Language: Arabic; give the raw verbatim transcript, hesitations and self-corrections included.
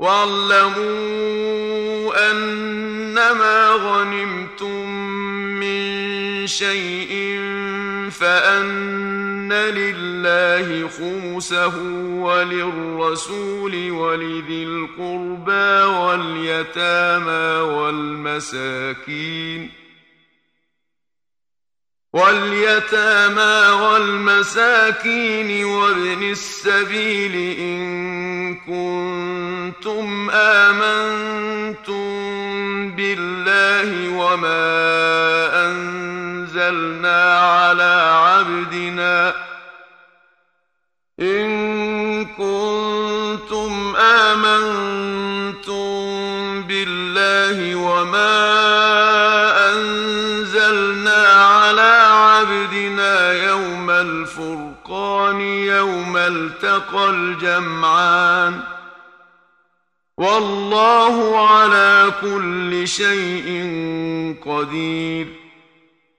واعلموا أنما غنمتم من شيء فأن لله خمسه وللرسول ولذي القربى واليتامى والمساكين واليتامى والمساكين وابن السبيل إن كنتم آمنتم بالله وما أنزلنا على عبدنا إن كنتم آمنتم بالله وما أنزلنا على عبدنا يوم الفرقان يوم التقى الجمعان والله على كل شيء قدير